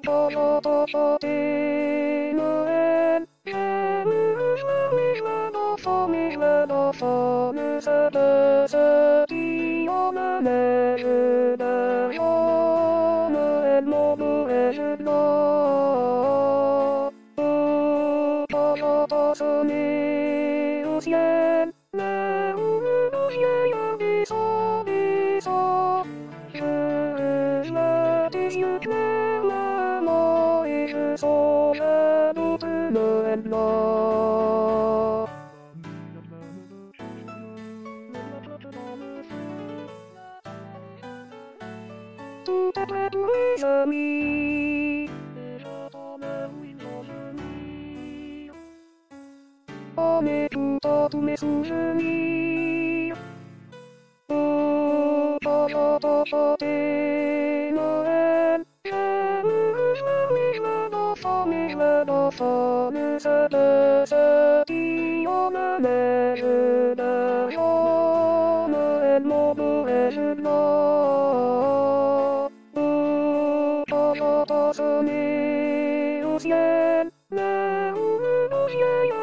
Au ciel, là où nos yeux descend, je vois tes yeux clairs, maman, et je sens l'anneau de Noël blanc. Tout est prêt pour les amis, et j'entends même oui mon genou. On est tout en tous mes souvenirs. Oh, quand j'entends chanter Noël, j'aime mes joies d'enfant ne se dit en ne neige d'argent. Noël, mon Noël blanc. Oh, quand j'entends sonner au ciel, là où nos yeux